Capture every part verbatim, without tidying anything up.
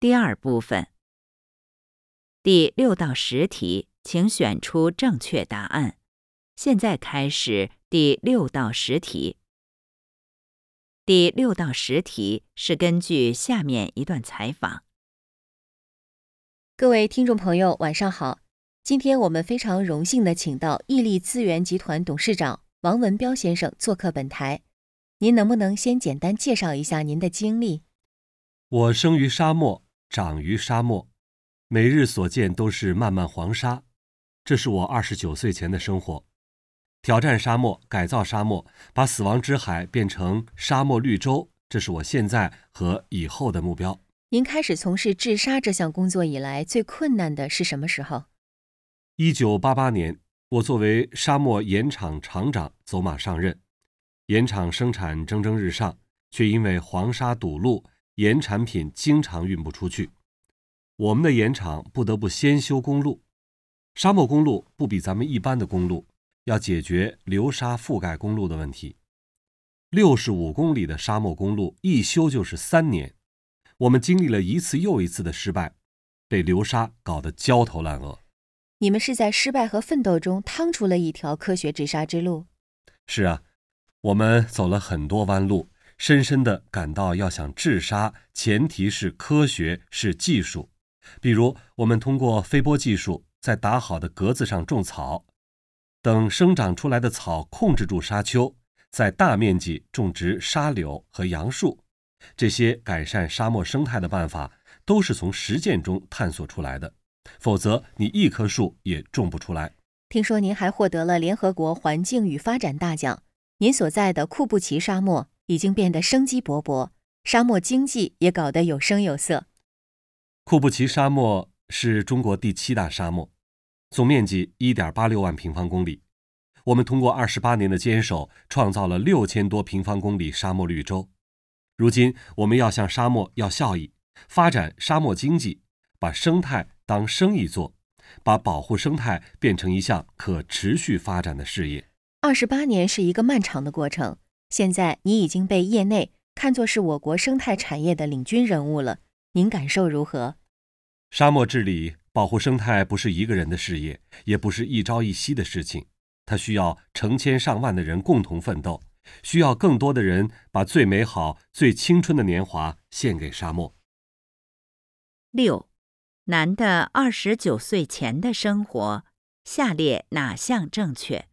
第二部分。第六到十题，请选出正确答案。现在开始第六到十题。第六到十题是根据下面一段采访。 各位听众朋友，晚上好。今天我们非常荣幸地请到毅力资源集团董事长王文彪先生做客本台。您能不能先简单介绍一下您的经历？ 我生于沙漠，长于沙漠，每日所见都是漫漫黄沙，这是我二十九岁前的生活。挑战沙漠，改造沙漠，把死亡之海变成沙漠绿洲，这是我现在和以后的目标。 您开始从事治沙这项工作以来，最困难的是什么时候？ 一九八八年，我作为沙漠盐场厂长走马上任，盐场生产蒸蒸日上，却因为黄沙堵路，盐产品经常运不出去。我们的盐场不得不先修公路。沙漠公路不比咱们一般的公路，要解决流沙覆盖公路的问题。六十五公里的沙漠公路一修就是三年，我们经历了一次又一次的失败，被流沙搞得焦头烂额。 你们是在失败和奋斗中趟出了一条科学治沙之路。 是啊，我们走了很多弯路，深深地感到要想治沙，前提是科学，是技术。比如我们通过飞播技术，在打好的格子上种草，等生长出来的草控制住沙丘，在大面积种植沙柳和杨树。这些改善沙漠生态的办法都是从实践中探索出来的，否则你一棵树也种不出来。 听说您还获得了联合国环境与发展大奖，您所在的库布齐沙漠已经变得生机勃勃，沙漠经济也搞得有声有色。 库布齐沙漠是中国第七大沙漠，总面积 一点八六万平方公里。我们通过二十八年的坚守，创造了六千多平方公里沙漠绿洲。如今我们要向沙漠要效益，发展沙漠经济，把生态当生意做，把保护生态变成一项可持续发展的事业。 二十八年是一个漫长的过程，现在你已经被业内看作是我国生态产业的领军人物了，您感受如何？ 沙漠治理、保护生态不是一个人的事业，也不是一朝一夕的事情，它需要成千上万的人共同奋斗，需要更多的人把最美好、最青春的年华献给沙漠。 六，男的二十九岁前的生活，下列哪项正确？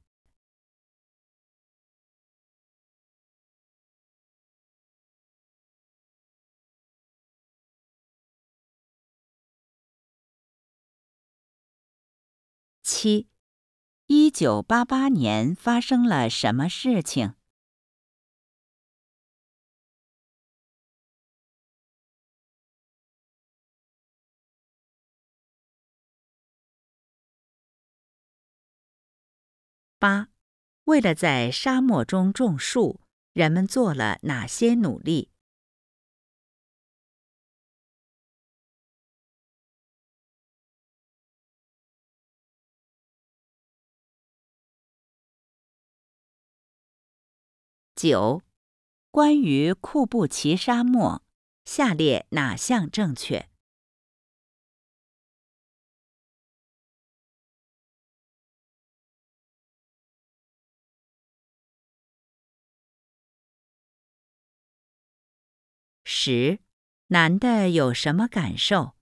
七，一九八八年发生了什么事情？八，为了在沙漠中种树，人们做了哪些努力？九，关于库布齐沙漠，下列哪项正确？十，男的有什么感受？